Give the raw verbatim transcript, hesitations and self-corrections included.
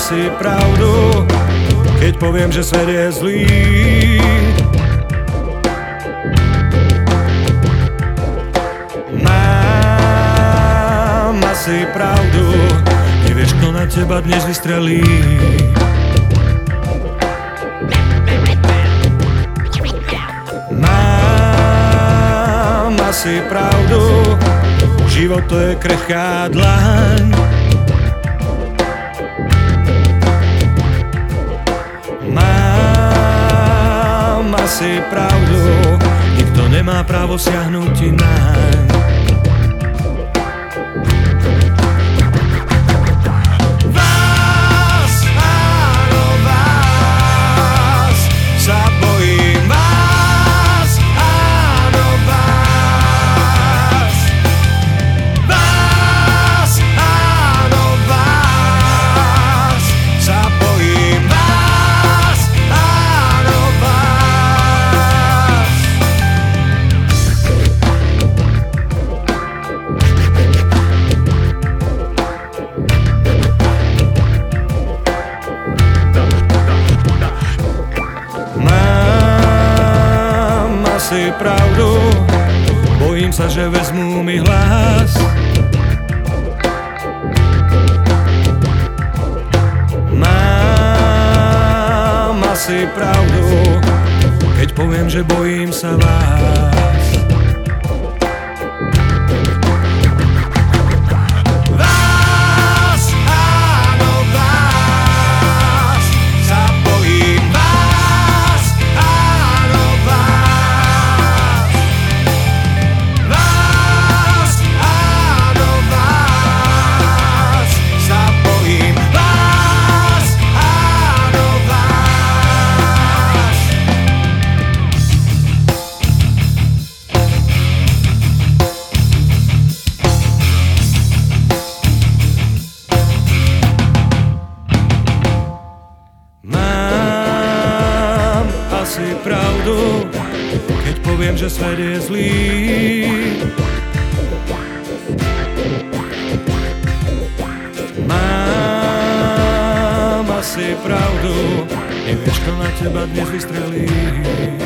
asi pravdu, keď poviem, že svet je zlý. Mám asi pravdu, nevieš, kto na teba dnes vystrelí. Mám asi pravdu, život to je krehká dlaň. Mám asi pravdu, nikto nemá právo siahnuť ti naň. Vás, áno, vás, sa bojím vás, áno, vás. Vás, áno, vás, sa bojím vás, áno, vás. Mám asi pravdu, bojím sa, že vezmú mi hlas. Mám asi pravdu, keď poviem, že bojím sa vás. Vás, áno, vás, sa bojím vás, áno, vás. Vás, áno, vás, sa bojím vás, áno, vás. Mám asi pravdu, keď poviem, že svet je zlý. Mám asi pravdu, nevieš, kto na teba dnes vystrelí.